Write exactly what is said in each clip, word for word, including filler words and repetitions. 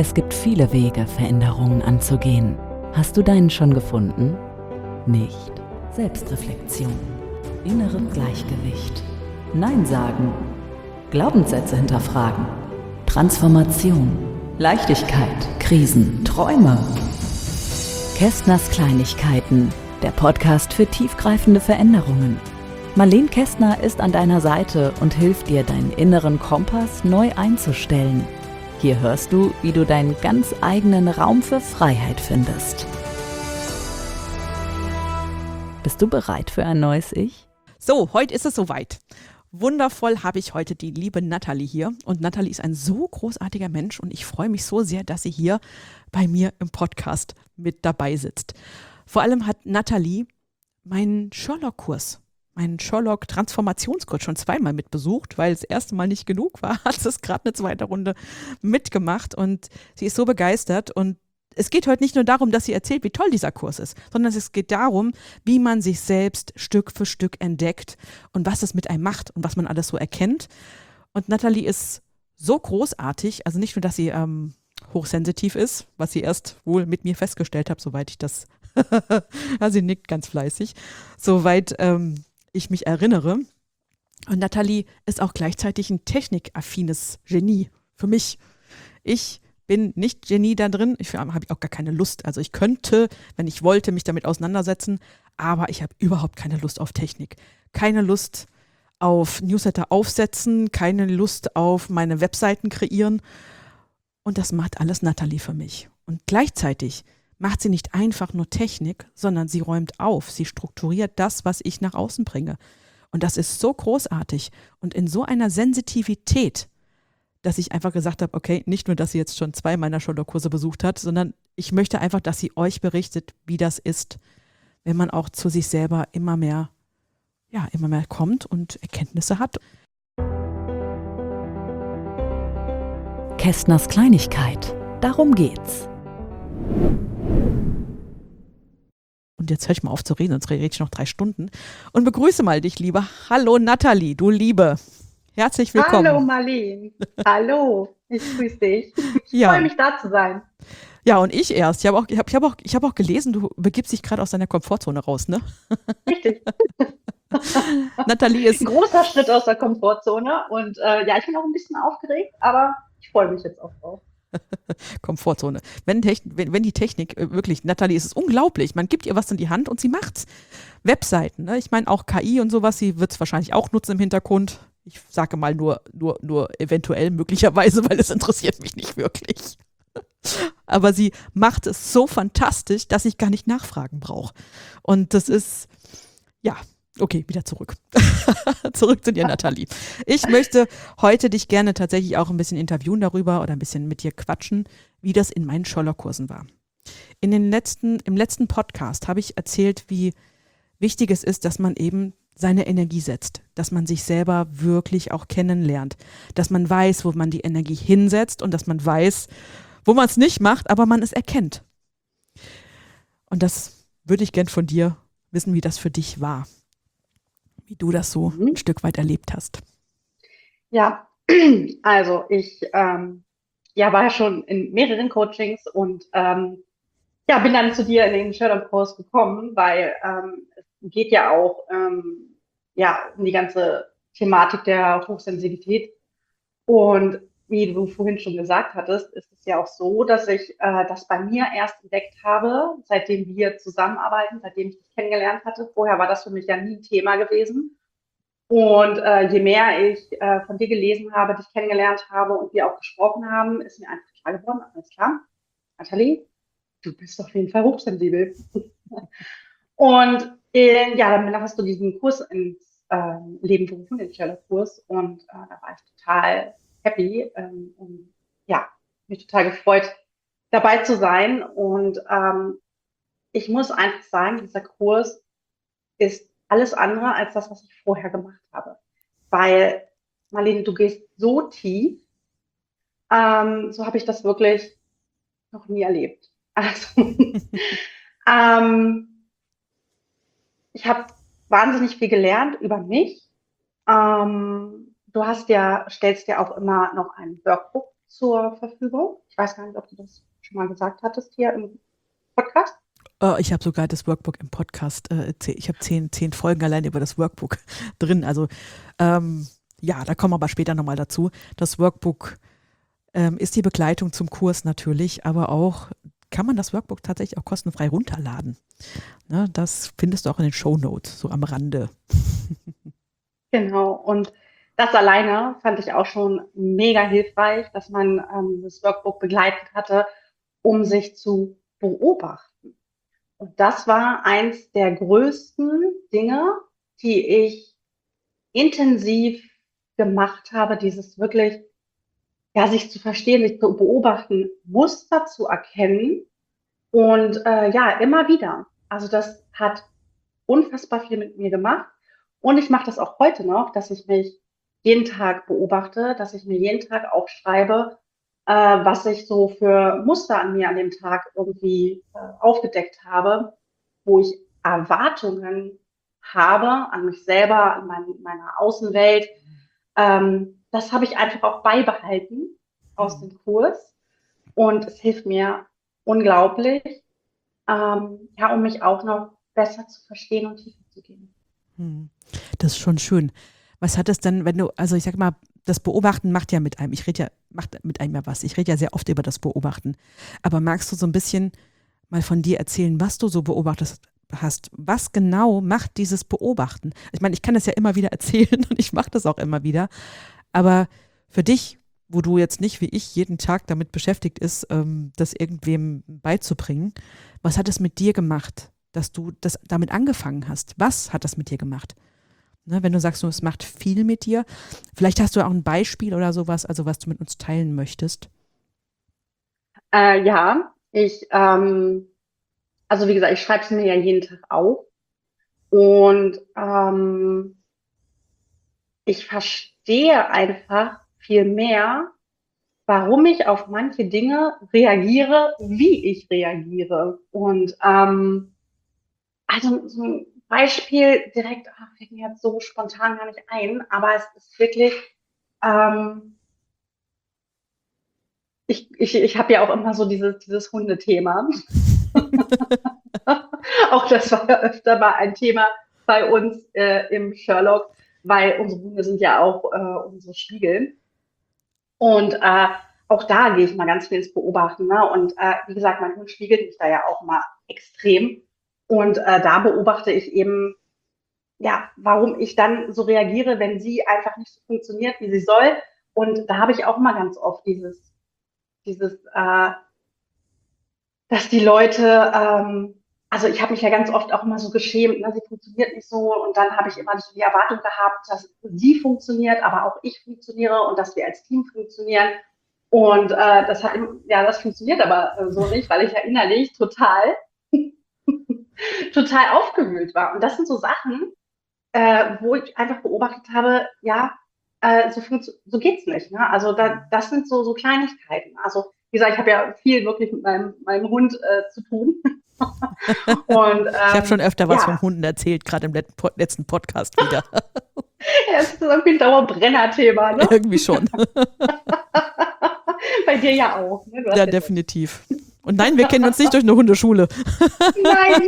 Es gibt viele Wege, Veränderungen anzugehen. Hast du deinen schon gefunden? Nicht. Selbstreflexion, innere Gleichgewicht, Nein sagen, Glaubenssätze hinterfragen, Transformation, Leichtigkeit, Krisen, Träume. Kästners Kleinigkeiten, der Podcast für tiefgreifende Veränderungen. Marlene Kästner ist an deiner Seite und hilft dir, deinen inneren Kompass neu einzustellen. Hier hörst du, wie du deinen ganz eigenen Raum für Freiheit findest. Bist du bereit für ein neues Ich? So, heute ist es soweit. Wundervoll habe ich heute die liebe Nathalie hier. Und Nathalie ist ein so großartiger Mensch und ich freue mich so sehr, dass sie hier bei mir im Podcast mit dabei sitzt. Vor allem hat Nathalie meinen Sherlock-Kurs, meinen Sherlock-Transformationskurs schon zweimal mitbesucht, weil das erste Mal nicht genug war, hat sie es gerade eine zweite Runde mitgemacht und sie ist so begeistert. Und es geht heute nicht nur darum, dass sie erzählt, wie toll dieser Kurs ist, sondern es geht darum, wie man sich selbst Stück für Stück entdeckt und was es mit einem macht und was man alles so erkennt. Und Nathalie ist so großartig, also nicht nur, dass sie ähm, hochsensitiv ist, was sie erst wohl mit mir festgestellt hat, soweit ich das, ja, sie nickt ganz fleißig, soweit ähm, ich mich erinnere. Und Nathalie ist auch gleichzeitig ein technikaffines Genie für mich. Ich bin nicht Genie da drin, ich habe auch gar keine Lust. Also ich könnte, wenn ich wollte, mich damit auseinandersetzen, aber ich habe überhaupt keine Lust auf Technik. Keine Lust auf Newsletter aufsetzen, keine Lust auf meine Webseiten kreieren. Und das macht alles Nathalie für mich. Und gleichzeitig macht sie nicht einfach nur Technik, sondern sie räumt auf, sie strukturiert das, was ich nach außen bringe. Und das ist so großartig und in so einer Sensitivität, dass ich einfach gesagt habe, okay, nicht nur, dass sie jetzt schon zwei meiner Sherlock-Kurse besucht hat, sondern ich möchte einfach, dass sie euch berichtet, wie das ist, wenn man auch zu sich selber immer mehr, ja, immer mehr kommt und Erkenntnisse hat. Kästners Kleinigkeit, darum geht's. Und jetzt höre ich mal auf zu reden, sonst rede ich noch drei Stunden. Und begrüße mal dich, Liebe. Hallo Nathalie, du Liebe. Herzlich willkommen. Hallo Marlene. Hallo, ich grüße dich. Ich Ja. freue mich, da zu sein. Ja, und ich erst. Ich habe auch, ich hab, ich hab auch, ich hab auch gelesen, du begibst dich gerade aus deiner Komfortzone raus, ne? Richtig. Nathalie ist... Ein großer Schritt aus der Komfortzone. Und äh, ja, ich bin auch ein bisschen aufgeregt, aber ich freue mich jetzt auch drauf. Komfortzone. Wenn, Techn- wenn, wenn die Technik, äh, wirklich, Nathalie, es ist unglaublich. Man gibt ihr was in die Hand und sie macht's. Webseiten, ne? Ich meine auch K I und sowas, sie wird es wahrscheinlich auch nutzen im Hintergrund. Ich sage mal nur, nur, nur eventuell, möglicherweise, weil es interessiert mich nicht wirklich. Aber sie macht es so fantastisch, dass ich gar nicht nachfragen brauche. Und das ist, ja, okay, wieder zurück. Zurück zu dir, Nathalie. Ich möchte heute dich gerne tatsächlich auch ein bisschen interviewen darüber oder ein bisschen mit dir quatschen, wie das in meinen Sherlock-Kursen war. In den letzten, im letzten Podcast habe ich erzählt, wie wichtig es ist, dass man eben seine Energie setzt, dass man sich selber wirklich auch kennenlernt, dass man weiß, wo man die Energie hinsetzt und dass man weiß, wo man es nicht macht, aber man es erkennt. Und das würde ich gern von dir wissen, wie das für dich war, wie du das so Mhm. ein Stück weit erlebt hast. Ja, also ich ähm, ja, war ja schon in mehreren Coachings und ähm, ja, bin dann zu dir in den Sherlock-Kurs gekommen, weil ähm, es geht ja auch ähm, ja, um die ganze Thematik der Hochsensibilität. Und wie du vorhin schon gesagt hattest, ist es ja auch so, dass ich äh, das bei mir erst entdeckt habe, seitdem wir zusammenarbeiten, seitdem ich dich kennengelernt hatte. Vorher war das für mich ja nie ein Thema gewesen. Und äh, je mehr ich äh, von dir gelesen habe, dich kennengelernt habe und wir auch gesprochen haben, ist mir einfach klar geworden, alles klar, Nathalie, du bist auf jeden Fall hochsensibel. Und äh, ja, dann hast du diesen Kurs ins äh, Leben gerufen, den Sherlock-Kurs. Und äh, da war ich total happy ähm, und ja, mich total gefreut, dabei zu sein. Und ähm, ich muss einfach sagen, dieser Kurs ist alles andere als das, was ich vorher gemacht habe. Weil, Marlene, du gehst so tief, ähm, so habe ich das wirklich noch nie erlebt. Also, ähm, ich habe wahnsinnig viel gelernt über mich. Ähm, du hast ja, stellst ja auch immer noch ein Workbook zur Verfügung. Ich weiß gar nicht, ob du das schon mal gesagt hattest hier im Podcast. Äh, ich habe sogar das Workbook im Podcast. Äh, zeh- ich habe zehn, zehn Folgen allein über das Workbook drin. Also ähm, ja, da kommen wir aber später nochmal dazu. Das Workbook ähm, ist die Begleitung zum Kurs natürlich, aber auch kann man das Workbook tatsächlich auch kostenfrei runterladen. Ne, das findest du auch in den Shownotes, so am Rande. Genau. Und das alleine fand ich auch schon mega hilfreich, dass man ähm, das Workbook begleitet hatte, um sich zu beobachten. Und das war eins der größten Dinge, die ich intensiv gemacht habe, dieses wirklich, ja, sich zu verstehen, sich zu beobachten, Muster zu erkennen und äh, ja, immer wieder. Also das hat unfassbar viel mit mir gemacht. Und ich mache das auch heute noch, dass ich mich jeden Tag beobachte, dass ich mir jeden Tag aufschreibe, äh, was ich so für Muster an mir an dem Tag irgendwie äh, aufgedeckt habe, wo ich Erwartungen habe an mich selber, an mein, meine Außenwelt. Ähm, das habe ich einfach auch beibehalten aus dem Kurs. Und es hilft mir unglaublich, ähm, ja, um mich auch noch besser zu verstehen und tiefer zu gehen. Hm. Das ist schon schön. Was hat es denn, wenn du, also ich sag mal, das Beobachten macht ja mit einem, ich rede ja, macht mit einem ja was. Ich rede ja sehr oft über das Beobachten. Aber magst du so ein bisschen mal von dir erzählen, was du so beobachtet hast? Was genau macht dieses Beobachten? Ich meine, ich kann das ja immer wieder erzählen und ich mache das auch immer wieder. Aber für dich, wo du jetzt nicht wie ich jeden Tag damit beschäftigt ist, ähm, das irgendwem beizubringen, was hat es mit dir gemacht, dass du das damit angefangen hast? Was hat das mit dir gemacht? Ne, wenn du sagst, es macht viel mit dir, vielleicht hast du auch ein Beispiel oder sowas, also was du mit uns teilen möchtest. Äh, ja, ich, ähm, also wie gesagt, ich schreibe es mir ja jeden Tag auf und ähm, ich verstehe einfach viel mehr, warum ich auf manche Dinge reagiere, wie ich reagiere. Und ähm, also so ein Beispiel direkt, ach, fällt mir jetzt so spontan gar nicht ein, aber es ist wirklich, ähm, ich, ich, ich habe ja auch immer so dieses, dieses Hundethema. Auch das war ja öfter mal ein Thema bei uns äh, im Sherlock, weil unsere Hunde sind ja auch äh, unsere Spiegel. Und äh, auch da gehe ich mal ganz viel ins Beobachten. Ne? Und äh, wie gesagt, mein Hund spiegelt mich da ja auch mal extrem. Und äh, da beobachte ich eben, ja, warum ich dann so reagiere, wenn sie einfach nicht so funktioniert, wie sie soll. Und da habe ich auch mal ganz oft dieses, dieses, äh, dass die Leute, ähm, also ich habe mich ja ganz oft auch immer so geschämt, ne, sie funktioniert nicht so und dann habe ich immer so die Erwartung gehabt, dass sie funktioniert, aber auch ich funktioniere und dass wir als Team funktionieren. Und äh, das hat, ja, das funktioniert aber äh, so nicht, weil ich ja innerlich total, total aufgewühlt war. Und das sind so Sachen, äh, wo ich einfach beobachtet habe, ja, äh, so, so geht's nicht. Ne? Also da, das sind so, so Kleinigkeiten. Also wie gesagt, ich habe ja viel wirklich mit meinem, meinem Hund äh, zu tun. Und Ich habe schon ähm, öfter was ja, vom Hunden erzählt, gerade im letzten, Pod- letzten Podcast wieder. ja, es ist irgendwie ein Dauerbrenner-Thema, ne? Irgendwie schon. Bei dir ja auch. Ne? Du hast Ja, ja definitiv. Und nein, wir kennen uns nicht durch eine Hundeschule. Nein.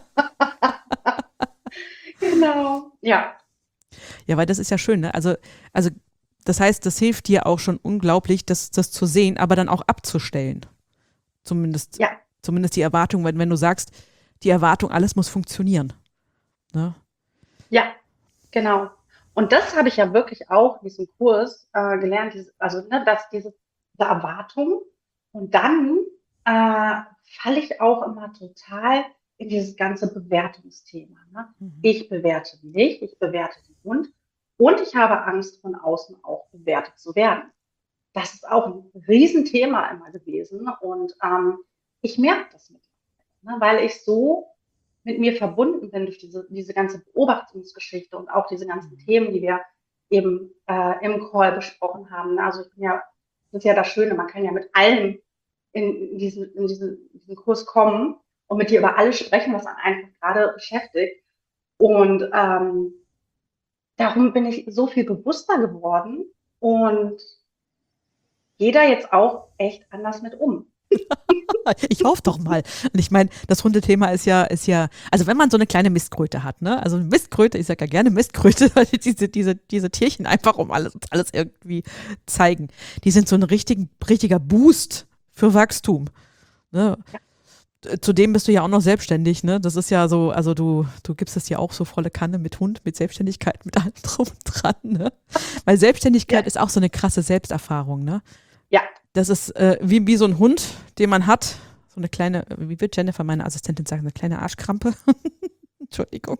Genau. Ja. Ja, weil das ist ja schön, ne? Also, also das heißt, das hilft dir auch schon unglaublich, das, das zu sehen, aber dann auch abzustellen. Zumindest, Ja. zumindest die Erwartung, wenn, wenn du sagst, die Erwartung, alles muss funktionieren. Ne? Ja, genau. Und das habe ich ja wirklich auch in diesem Kurs äh, gelernt, dieses, also ne, dass diese, diese Erwartung und dann äh, falle ich auch immer total in dieses ganze Bewertungsthema. Ne? Mhm. Ich bewerte mich, ich bewerte den Hund und ich habe Angst, von außen auch bewertet zu werden. Das ist auch ein Riesenthema immer gewesen und ähm, ich merke das mittlerweile, ne, weil ich so mit mir verbunden bin durch diese, diese ganze Beobachtungsgeschichte und auch diese ganzen Themen, die wir eben äh, im Call besprochen haben. Also ich bin ja, das ist ja das Schöne, man kann ja mit allem in, diesen, in diesen, diesen Kurs kommen und mit dir über alles sprechen, was einen einfach gerade beschäftigt. Und ähm, darum bin ich so viel bewusster geworden und gehe da jetzt auch echt anders mit um. Ich hoffe doch mal. Und ich meine, das Hundethema ist ja, ist ja, also wenn man so eine kleine Mistkröte hat, ne? Also eine Mistkröte, ich sage ja gerne Mistkröte, weil diese, diese, diese Tierchen einfach um alles, alles irgendwie zeigen. Die sind so ein richtigen, richtiger Boost für Wachstum. Ne? Zudem bist du ja auch noch selbstständig, ne? Das ist ja so, also du, du gibst es ja auch so volle Kanne mit Hund, mit Selbstständigkeit, mit allem drum und dran, ne? Weil Selbstständigkeit Ja. ist auch so eine krasse Selbsterfahrung, ne? Ja, Das ist äh, wie, wie so ein Hund, den man hat. So eine kleine, wie wird Jennifer, meine Assistentin, sagen, eine kleine Arschkrampe. Entschuldigung.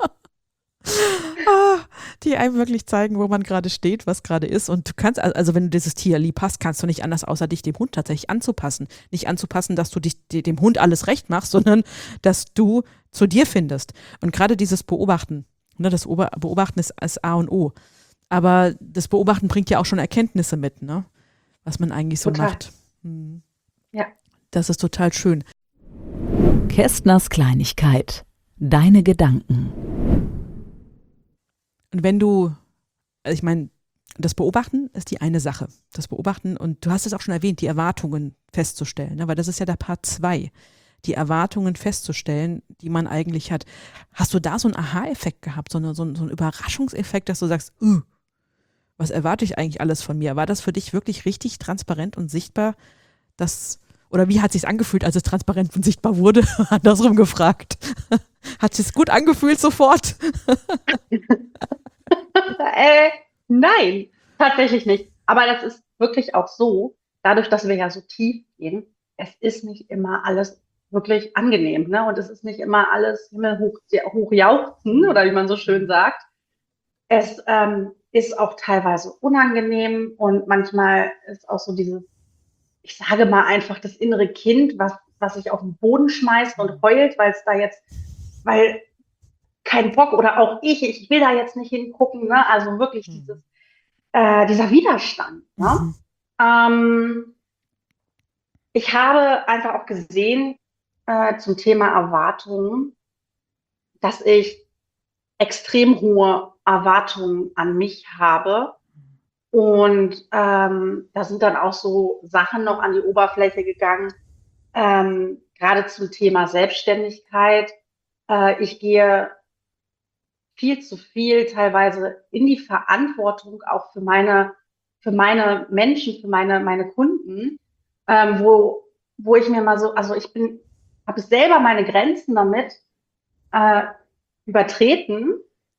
ah, die einem wirklich zeigen, wo man gerade steht, was gerade ist. Und du kannst, also wenn du dieses Tier lieb hast, kannst du nicht anders, außer dich dem Hund tatsächlich anzupassen. Nicht anzupassen, dass du dich dem Hund alles recht machst, sondern dass du zu dir findest. Und gerade dieses Beobachten, ne, das Ober- Beobachten ist, ist A und O. Aber das Beobachten bringt ja auch schon Erkenntnisse mit, ne? Was man eigentlich so total. macht. Hm. Ja. Das ist total schön. Kästners Kleinigkeit. Deine Gedanken. Und wenn du, also ich meine, das Beobachten ist die eine Sache. Das Beobachten, und du hast es auch schon erwähnt, die Erwartungen festzustellen, ne? Weil das ist ja der Part zwei. Die Erwartungen festzustellen, die man eigentlich hat. Hast du da so einen Aha-Effekt gehabt, so, eine, so, einen, so einen Überraschungseffekt, dass du sagst, uh, was erwarte ich eigentlich alles von mir? War das für dich wirklich richtig transparent und sichtbar, dass, oder wie hat es sich angefühlt, als es transparent und sichtbar wurde? Andersrum gefragt. Hat es sich gut angefühlt sofort? äh, nein, tatsächlich nicht. Aber das ist wirklich auch so, dadurch, dass wir ja so tief gehen, es ist nicht immer alles wirklich angenehm, ne? Und es ist nicht immer alles himmelhoch hochjauchzen, oder wie man so schön sagt. Es ähm, ist auch teilweise unangenehm und manchmal ist auch so dieses, ich sage mal einfach, das innere Kind, was, was sich auf den Boden schmeißt und heult, weil es da jetzt, weil kein Bock oder auch ich, ich will da jetzt nicht hingucken, ne? Also wirklich dieses, äh, dieser Widerstand. Ne? Mhm. Ähm, ich habe einfach auch gesehen äh, zum Thema Erwartungen, dass ich extrem hohe Erwartungen an mich habe. Und ähm, da sind dann auch so Sachen noch an die Oberfläche gegangen, ähm, gerade zum Thema Selbstständigkeit. Äh, ich gehe viel zu viel teilweise in die Verantwortung auch für meine, für meine Menschen, für meine, meine Kunden, ähm, wo, wo ich mir mal so, also ich bin, habe selber meine Grenzen damit äh, übertreten,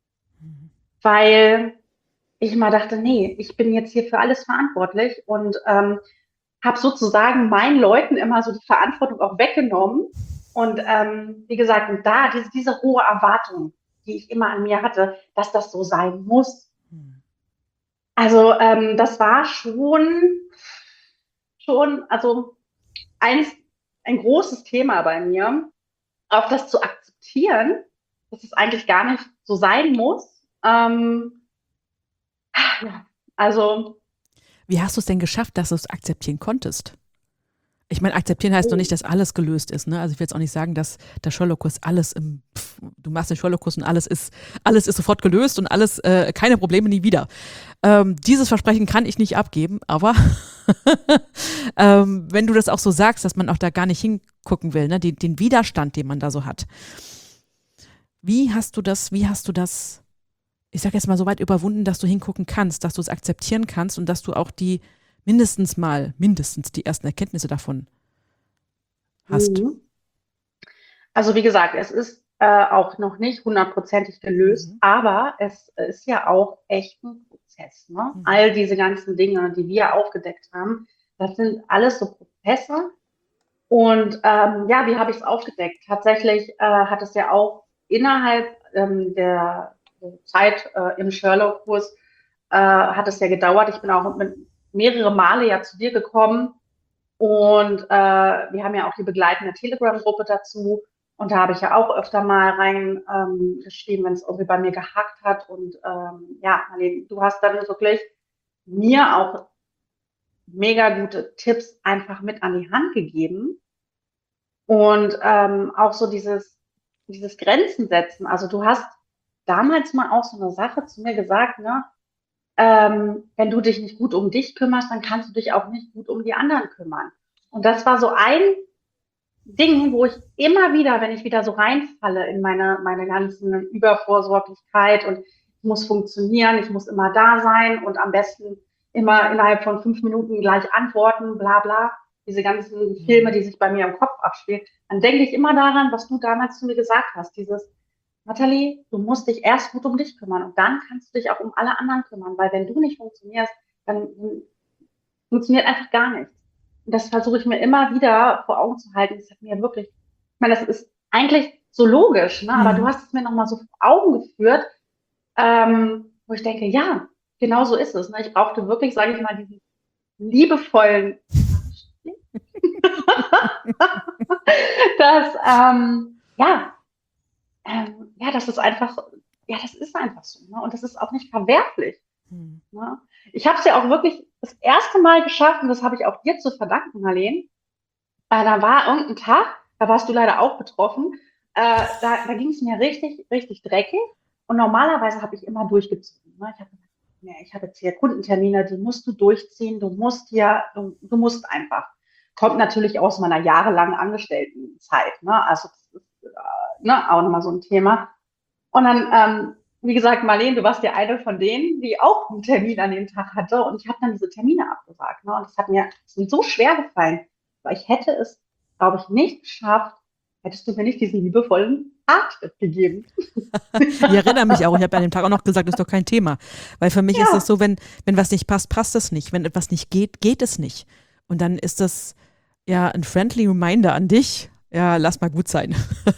weil ich mal dachte, nee, ich bin jetzt hier für alles verantwortlich und ähm, habe sozusagen meinen Leuten immer so die Verantwortung auch weggenommen. Und ähm, wie gesagt, und da diese, diese hohe Erwartung, die ich immer an mir hatte, dass das so sein muss. Also ähm, das war schon, schon, also eins, ein großes Thema bei mir, auch das zu akzeptieren, dass es eigentlich gar nicht so sein muss. Ähm, ja, also Wie hast du es denn geschafft, dass du es akzeptieren konntest? Ich meine, akzeptieren heißt oh, noch nicht, dass alles gelöst ist. Ne? Also ich will jetzt auch nicht sagen, dass der Sherlock-Kurs alles im, pff, du machst den Sherlock-Kurs und alles ist, alles ist sofort gelöst und alles, äh, keine Probleme, nie wieder. Ähm, dieses Versprechen kann ich nicht abgeben, aber ähm, wenn du das auch so sagst, dass man auch da gar nicht hingucken will, ne? den, den Widerstand, den man da so hat. Wie hast du das, wie hast du das, ich sag jetzt mal, so weit überwunden, dass du hingucken kannst, dass du es akzeptieren kannst und dass du auch die mindestens mal, mindestens die ersten Erkenntnisse davon hast? mhm. Also wie gesagt, es ist äh, auch noch nicht hundertprozentig gelöst, Mhm. aber es ist ja auch echt ein Prozess. Ne? Mhm. All diese ganzen Dinge, die wir aufgedeckt haben, das sind alles so Prozesse. Und ähm, ja, wie habe ich es aufgedeckt? Tatsächlich äh, hat es ja auch innerhalb ähm, der, der Zeit äh, im Sherlock-Kurs äh, hat es ja gedauert. Ich bin auch mit mehrere Male ja zu dir gekommen und äh, wir haben ja auch die begleitende Telegram-Gruppe dazu. Und da habe ich ja auch öfter mal rein ähm, geschrieben, wenn es irgendwie bei mir gehackt hat. Und ähm, ja, Marlene, du hast dann wirklich mir auch mega gute Tipps einfach mit an die Hand gegeben. Und ähm, auch so dieses, dieses Grenzen setzen. Also du hast damals mal auch so eine Sache zu mir gesagt, ne? ähm, wenn du dich nicht gut um dich kümmerst, dann kannst du dich auch nicht gut um die anderen kümmern. Und das war so ein Ding, wo ich immer wieder, wenn ich wieder so reinfalle in meine, meine ganzen Übervorsorglichkeit und ich muss funktionieren, ich muss immer da sein und am besten immer innerhalb von fünf Minuten gleich antworten, bla bla, diese ganzen Filme, die sich bei mir im Kopf abspielen, dann denke ich immer daran, was du damals zu mir gesagt hast, dieses, Nathalie, du musst dich erst gut um dich kümmern und dann kannst du dich auch um alle anderen kümmern, weil wenn du nicht funktionierst, dann funktioniert einfach gar nichts. Und das versuche ich mir immer wieder vor Augen zu halten. Das hat mir wirklich, ich meine, das ist eigentlich so logisch, ne? Aber du Mhm. hast es mir nochmal so vor Augen geführt, ähm, wo ich denke, ja, genau so ist es. Ne? Ich brauchte wirklich, sage ich mal, diesen liebevollen, dass, ähm, ja, ähm, ja, das ist einfach, ja, das ist einfach so. Ne? Und das ist auch nicht verwerflich. Mhm. Ne? Ich habe es ja auch wirklich das erste Mal geschafft, und das habe ich auch dir zu verdanken, Marlene. Äh, da war irgendein Tag, da warst du leider auch betroffen, äh, da, da ging es mir richtig, richtig dreckig. Und normalerweise habe ich immer durchgezogen. Ne? Ich habe gesagt, nee, ich habe jetzt hier Kundentermine, die musst du durchziehen, du musst hier, du, du musst einfach. Kommt natürlich aus meiner jahrelangen Angestelltenzeit. Ne? Also das ist äh, ne, auch nochmal so ein Thema. Und dann, ähm, wie gesagt, Marlene, du warst ja eine von denen, die auch einen Termin an dem Tag hatte. Und ich habe dann diese Termine abgesagt. Ne? Und das hat mir das ist mir so schwer gefallen, weil ich hätte es, glaube ich, nicht geschafft, hättest du mir nicht diesen liebevollen Arschtritt gegeben. Ich erinnere mich auch, ich habe an dem Tag auch noch gesagt, das ist doch kein Thema. Weil für mich Ja. ist es so, wenn, wenn was nicht passt, passt es nicht. Wenn etwas nicht geht, geht es nicht. Und dann ist das ja ein friendly reminder an dich, ja, lass mal gut sein.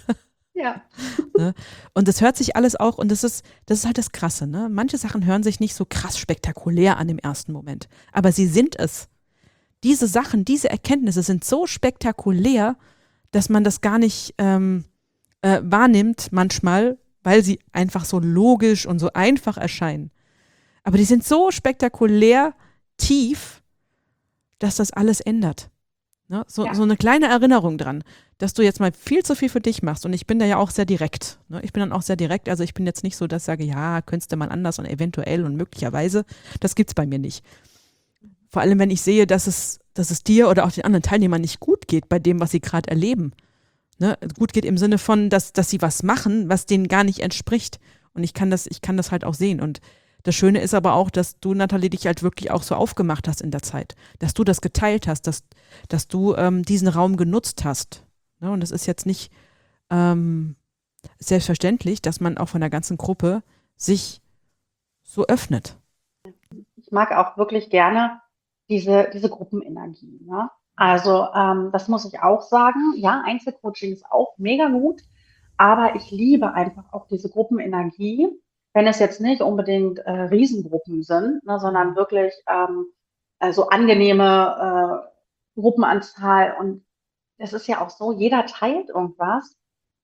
Ja. Ne? Und das hört sich alles auch, und das ist, das ist halt das Krasse, ne? Manche Sachen hören sich nicht so krass spektakulär an im ersten Moment, aber sie sind es. Diese Sachen, diese Erkenntnisse sind so spektakulär, dass man das gar nicht ähm, äh, wahrnimmt manchmal, weil sie einfach so logisch und so einfach erscheinen. Aber die sind so spektakulär tief, dass das alles ändert. Ne? So, Ja. so eine kleine Erinnerung dran, dass du jetzt mal viel zu viel für dich machst. Und ich bin da ja auch sehr direkt. Ne? Ich bin dann auch sehr direkt. Also ich bin jetzt nicht so, dass ich sage, ja, könntest du mal anders und eventuell und möglicherweise. Das gibt's bei mir nicht. Vor allem, wenn ich sehe, dass es, dass es dir oder auch den anderen Teilnehmern nicht gut geht bei dem, was sie gerade erleben. Ne? Gut geht im Sinne von, dass, dass sie was machen, was denen gar nicht entspricht. Und ich kann das, ich kann das halt auch sehen. Und das Schöne ist aber auch, dass du, Nathalie, dich halt wirklich auch so aufgemacht hast in der Zeit. Dass du das geteilt hast, dass, dass du ähm, diesen Raum genutzt hast. Ne? Und das ist jetzt nicht ähm, selbstverständlich, dass man auch von der ganzen Gruppe sich so öffnet. Ich mag auch wirklich gerne diese, diese Gruppenenergie. Ne? Also ähm, das muss ich auch sagen. Ja, Einzelcoaching ist auch mega gut, aber ich liebe einfach auch diese Gruppenenergie, wenn es jetzt nicht unbedingt äh, Riesengruppen sind, ne, sondern wirklich ähm, äh, so angenehme äh, Gruppenanzahl. Und es ist ja auch so, jeder teilt irgendwas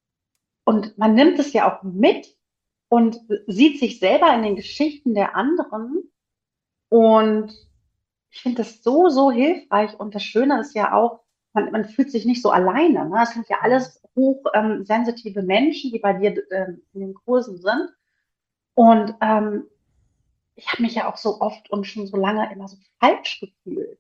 und man nimmt es ja auch mit und sieht sich selber in den Geschichten der anderen. Und ich finde das so, so hilfreich. Und das Schöne ist ja auch, man, man fühlt sich nicht so alleine. Ne? Es sind ja alles hochsensitive ähm, Menschen, die bei dir ähm, in den Kursen sind. Und ähm, ich habe mich ja auch so oft und schon so lange immer so falsch gefühlt.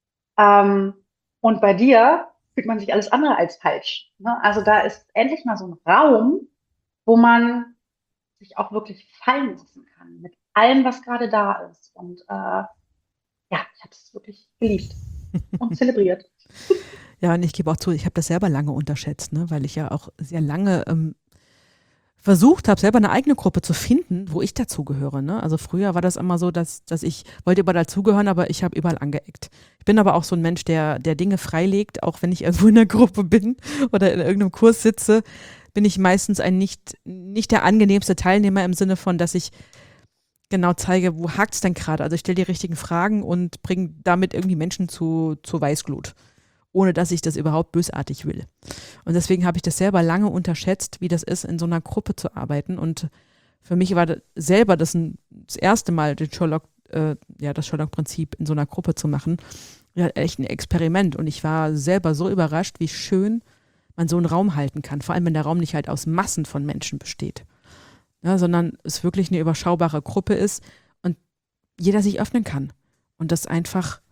Ähm, und bei dir fühlt man sich alles andere als falsch. Ne? Also da ist endlich mal so ein Raum, wo man sich auch wirklich fallen lassen kann mit allem, was gerade da ist. Und äh, ja, ich habe es wirklich geliebt und zelebriert. Ja, und ich gebe auch zu, ich habe das selber lange unterschätzt, ne? Weil ich ja auch sehr lange ähm, versucht habe, selber eine eigene Gruppe zu finden, wo ich dazugehöre. Ne? Also früher war das immer so, dass, dass ich wollte überall dazugehören, aber ich habe überall angeeckt. Ich bin aber auch so ein Mensch, der, der Dinge freilegt, auch wenn ich irgendwo in einer Gruppe bin oder in irgendeinem Kurs sitze, bin ich meistens ein nicht, nicht der angenehmste Teilnehmer im Sinne von, dass ich genau zeige, wo hakt es denn gerade? Also ich stelle die richtigen Fragen und bringe damit irgendwie Menschen zu, zu Weißglut, ohne dass ich das überhaupt bösartig will. Und deswegen habe ich das selber lange unterschätzt, wie das ist, in so einer Gruppe zu arbeiten. Und für mich war das selber das, ein, das erste Mal, den Sherlock, äh, ja, das Sherlock-Prinzip in so einer Gruppe zu machen, ja, echt ein Experiment. Und ich war selber so überrascht, wie schön man so einen Raum halten kann. Vor allem, wenn der Raum nicht halt aus Massen von Menschen besteht. Ja, sondern es wirklich eine überschaubare Gruppe ist. Und jeder sich öffnen kann. Und das einfach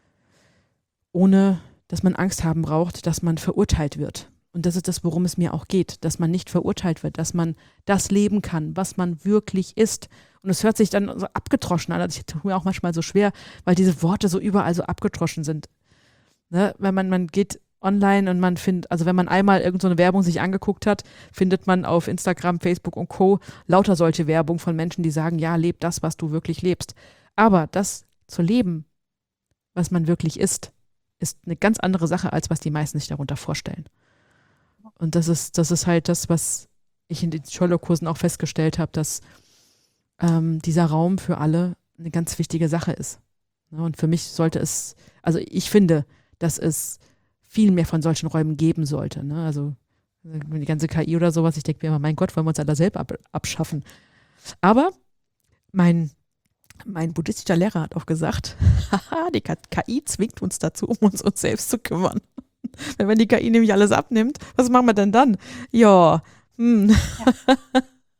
ohne, dass man Angst haben braucht, dass man verurteilt wird. Und das ist das, worum es mir auch geht, dass man nicht verurteilt wird, dass man das leben kann, was man wirklich ist. Und es hört sich dann so abgedroschen an. Also ich tue mir auch manchmal so schwer, weil diese Worte so überall so abgedroschen sind. Ne? Wenn man, man geht online und man findet, also wenn man einmal irgend so eine Werbung sich angeguckt hat, findet man auf Instagram, Facebook und Co. lauter solche Werbung von Menschen, die sagen, ja, leb das, was du wirklich lebst. Aber das zu leben, was man wirklich ist, ist eine ganz andere Sache, als was die meisten sich darunter vorstellen. Und das ist, das ist halt das, was ich in den Sherlock-Kursen auch festgestellt habe, dass ähm, dieser Raum für alle eine ganz wichtige Sache ist. Ja, und für mich sollte es, also ich finde, dass es viel mehr von solchen Räumen geben sollte. Ne? Also die ganze K I oder sowas, ich denke mir immer, mein Gott, wollen wir uns alle selber ab, abschaffen. Aber mein, mein buddhistischer Lehrer hat auch gesagt, haha, die K I zwingt uns dazu, um uns uns selbst zu kümmern. Wenn die K I nämlich alles abnimmt, was machen wir denn dann? Ja, hm. Ja,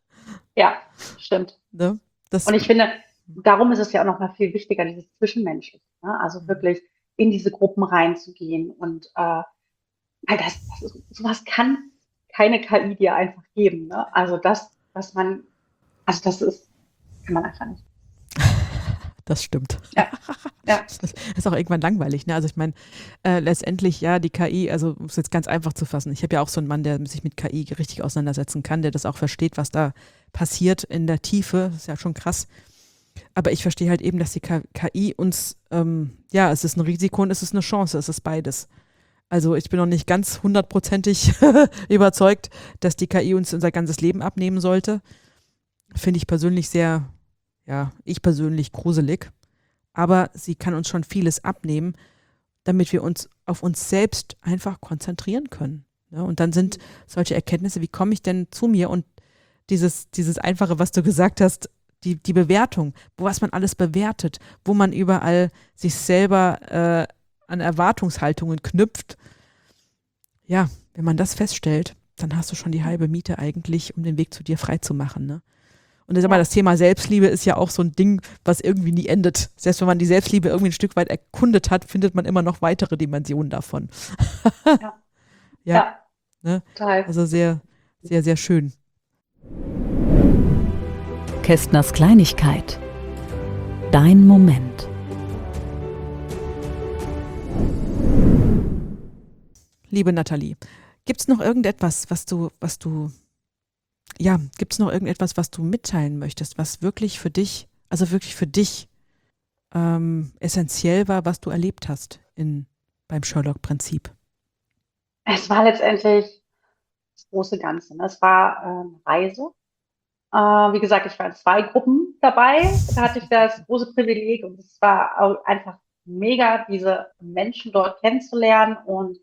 ja stimmt. Ne? Das, und ich finde, darum ist es ja auch noch mal viel wichtiger, dieses Zwischenmenschliche. Ne? Also wirklich in diese Gruppen reinzugehen. Und äh, das, das ist, sowas kann keine K I dir einfach geben. Ne? Also das, was man, also das ist, kann man einfach nicht. Das stimmt. Ja. Ja. Das ist auch irgendwann langweilig. Ne? Also ich meine, äh, letztendlich, ja, die K I, also um es jetzt ganz einfach zu fassen, ich habe ja auch so einen Mann, der sich mit K I richtig auseinandersetzen kann, der das auch versteht, was da passiert in der Tiefe. Das ist ja schon krass. Aber ich verstehe halt eben, dass die K I uns, ähm, ja, es ist ein Risiko und es ist eine Chance, es ist beides. Also ich bin noch nicht ganz hundertprozentig überzeugt, dass die K I uns unser ganzes Leben abnehmen sollte. Finde ich persönlich sehr, ja, ich persönlich gruselig. Aber sie kann uns schon vieles abnehmen, damit wir uns auf uns selbst einfach konzentrieren können. Ja, und dann sind solche Erkenntnisse, wie komme ich denn zu mir? Und dieses, dieses Einfache, was du gesagt hast, die, die Bewertung, wo was man alles bewertet, wo man überall sich selber äh, an Erwartungshaltungen knüpft. Ja, wenn man das feststellt, dann hast du schon die halbe Miete eigentlich, um den Weg zu dir frei zu machen, ne? Und ich sag mal, das Thema Selbstliebe ist ja auch so ein Ding, was irgendwie nie endet. Selbst wenn man die Selbstliebe irgendwie ein Stück weit erkundet hat, findet man immer noch weitere Dimensionen davon. Ja. Ja. Ja. Ne? Total. Also sehr, sehr, sehr schön. Kästners Kleinigkeit. Dein Moment. Liebe Nathalie, gibt es noch irgendetwas, was du, was du Ja, gibt es noch irgendetwas, was du mitteilen möchtest, was wirklich für dich, also wirklich für dich ähm, essentiell war, was du erlebt hast in, beim Sherlock-Prinzip? Es war letztendlich das große Ganze. Ne? Es war ähm, Reise. Äh, wie gesagt, ich war in zwei Gruppen dabei. Da hatte ich das große Privileg und es war auch einfach mega, diese Menschen dort kennenzulernen und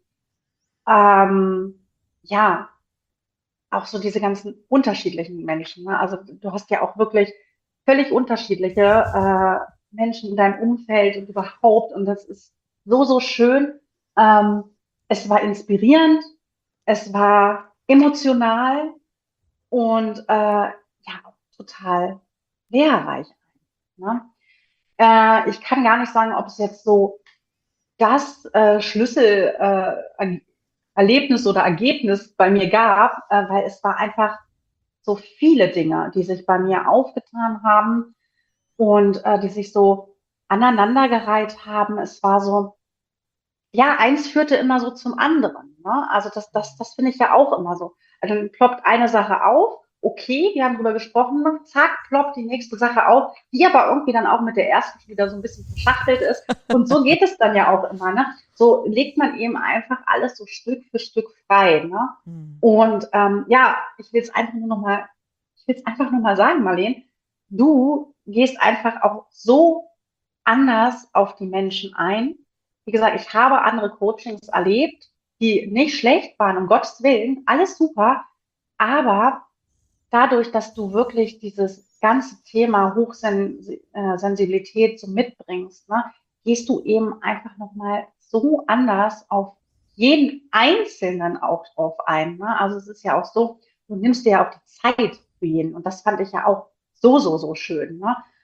ähm, ja, auch so diese ganzen unterschiedlichen Menschen. Ne? Also du hast ja auch wirklich völlig unterschiedliche äh, Menschen in deinem Umfeld und überhaupt. Und das ist so, so schön. Ähm, es war inspirierend, es war emotional und äh, ja, auch total lehrreich. Ne? Äh, ich kann gar nicht sagen, ob es jetzt so das äh, Schlüssel äh, Erlebnis oder Ergebnis bei mir gab, äh, weil es war einfach so viele Dinge, die sich bei mir aufgetan haben und äh, die sich so aneinandergereiht haben. Es war so, ja, eins führte immer so zum anderen. Ne? Also das, das, das finde ich ja auch immer so. Also dann ploppt eine Sache auf, okay, wir haben drüber gesprochen, zack, ploppt die nächste Sache auf, die aber irgendwie dann auch mit der ersten wieder so ein bisschen verschachtelt ist. Und so geht es dann ja auch immer. Ne? So legt man eben einfach alles so Stück für Stück frei. Ne? Hm. Und ähm, ja, ich will es einfach nur noch mal, ich will es einfach nur mal sagen, Marleen, du gehst einfach auch so anders auf die Menschen ein. Wie gesagt, ich habe andere Coachings erlebt, die nicht schlecht waren, um Gottes Willen, alles super, aber dadurch, dass du wirklich dieses ganze Thema Hochsensibilität so mitbringst, ne, gehst du eben einfach nochmal so anders auf jeden Einzelnen auch drauf ein. Ne? Also es ist ja auch so, du nimmst dir ja auch die Zeit für jeden und das fand ich ja auch so, so, so schön. Ne?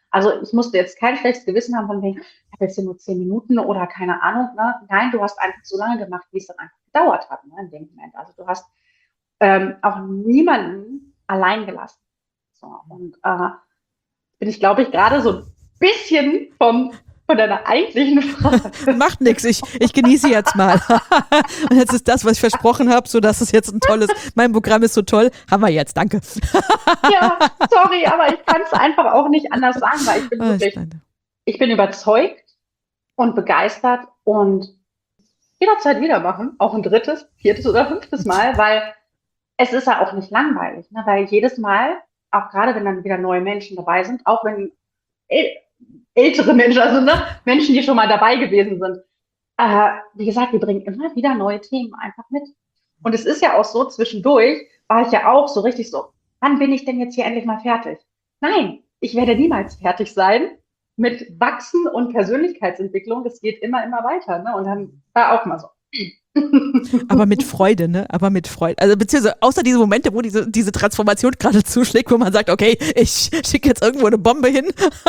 Also ich musste jetzt kein schlechtes Gewissen haben von wegen, ich habe jetzt hier nur zehn Minuten oder keine Ahnung. Ne? Nein, du hast einfach so lange gemacht, wie es dann einfach gedauert hat, ne, in dem Moment. Also du hast ähm, auch niemanden allein gelassen. So, und äh, bin ich, glaube ich, gerade so ein bisschen vom, von deiner eigentlichen Frage. Macht nichts, ich, ich genieße jetzt mal. Und jetzt ist das, was ich versprochen habe, so dass es jetzt ein tolles, mein Programm ist so toll, haben wir jetzt, danke. Ja, sorry, aber ich kann es einfach auch nicht anders sagen, weil ich bin wirklich, ich bin überzeugt und begeistert und jederzeit wieder machen, auch ein drittes, viertes oder fünftes Mal, weil es ist ja auch nicht langweilig, ne? Weil jedes Mal, auch gerade wenn dann wieder neue Menschen dabei sind, auch wenn äl- ältere Menschen, also ne, Menschen, die schon mal dabei gewesen sind, äh, wie gesagt, wir bringen immer wieder neue Themen einfach mit. Und es ist ja auch so, zwischendurch war ich ja auch so richtig so, wann bin ich denn jetzt hier endlich mal fertig? Nein, ich werde niemals fertig sein mit Wachsen und Persönlichkeitsentwicklung. Es geht immer, immer weiter. Ne? Und dann war auch mal so. Aber mit Freude, ne? Aber mit Freude. Also beziehungsweise außer diese Momente, wo diese, diese Transformation gerade zuschlägt, wo man sagt, okay, ich schicke jetzt irgendwo eine Bombe hin.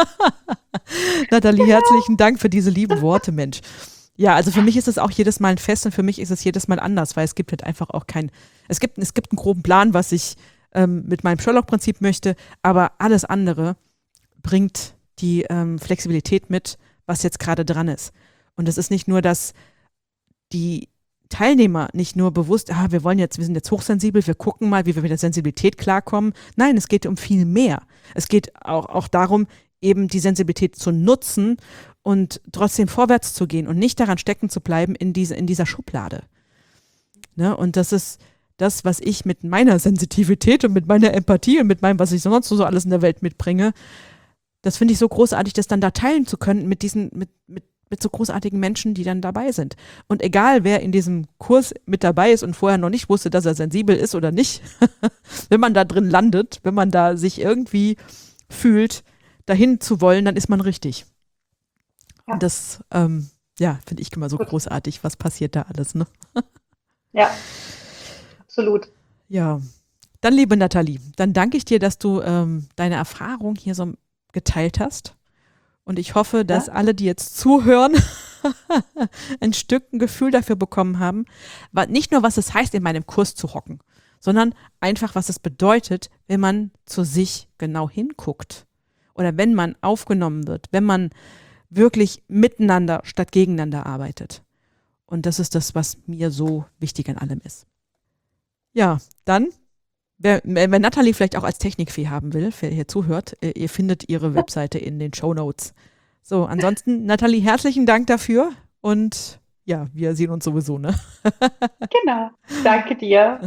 Nathalie, herzlichen Dank für diese lieben Worte, Mensch. Ja, also für mich ist es auch jedes Mal ein Fest und für mich ist es jedes Mal anders, weil es gibt halt einfach auch kein, es gibt, es gibt einen groben Plan, was ich ähm, mit meinem Sherlock-Prinzip möchte, aber alles andere bringt die ähm, Flexibilität mit, was jetzt gerade dran ist. Und es ist nicht nur, dass die Teilnehmer nicht nur bewusst, ah, wir wollen jetzt, wir sind jetzt hochsensibel, wir gucken mal, wie wir mit der Sensibilität klarkommen. Nein, es geht um viel mehr. Es geht auch, auch darum, eben die Sensibilität zu nutzen und trotzdem vorwärts zu gehen und nicht daran stecken zu bleiben in, diese, in dieser Schublade. Ne? Und das ist das, was ich mit meiner Sensitivität und mit meiner Empathie und mit meinem, was ich sonst so alles in der Welt mitbringe, das finde ich so großartig, das dann da teilen zu können mit diesen, mit, mit mit so großartigen Menschen, die dann dabei sind. Und egal, wer in diesem Kurs mit dabei ist und vorher noch nicht wusste, dass er sensibel ist oder nicht, wenn man da drin landet, wenn man da sich irgendwie fühlt, dahin zu wollen, dann ist man richtig. Ja. Und das, ähm, ja, finde ich immer so großartig, was passiert da alles, ne? Ja, absolut. Ja, dann liebe Nathalie, dann danke ich dir, dass du ähm, deine Erfahrung hier so geteilt hast. Und ich hoffe, dass ja. alle, die jetzt zuhören, ein Stück ein Gefühl dafür bekommen haben, nicht nur, was es heißt, in meinem Kurs zu hocken, sondern einfach, was es bedeutet, wenn man zu sich genau hinguckt oder wenn man aufgenommen wird, wenn man wirklich miteinander statt gegeneinander arbeitet. Und das ist das, was mir so wichtig an allem ist. Ja, dann, wer, wenn Nathalie vielleicht auch als Technikfee haben will, wer hier zuhört, ihr findet ihre Webseite in den Shownotes. So, ansonsten, Nathalie, herzlichen Dank dafür und ja, wir sehen uns sowieso, ne? Genau, danke dir.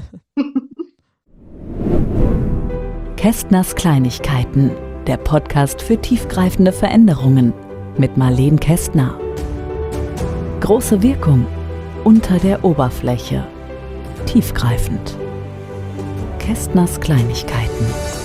Kästners Kleinigkeiten, der Podcast für tiefgreifende Veränderungen mit Marleen Kästner. Große Wirkung unter der Oberfläche. Tiefgreifend. Kästners Kleinigkeiten.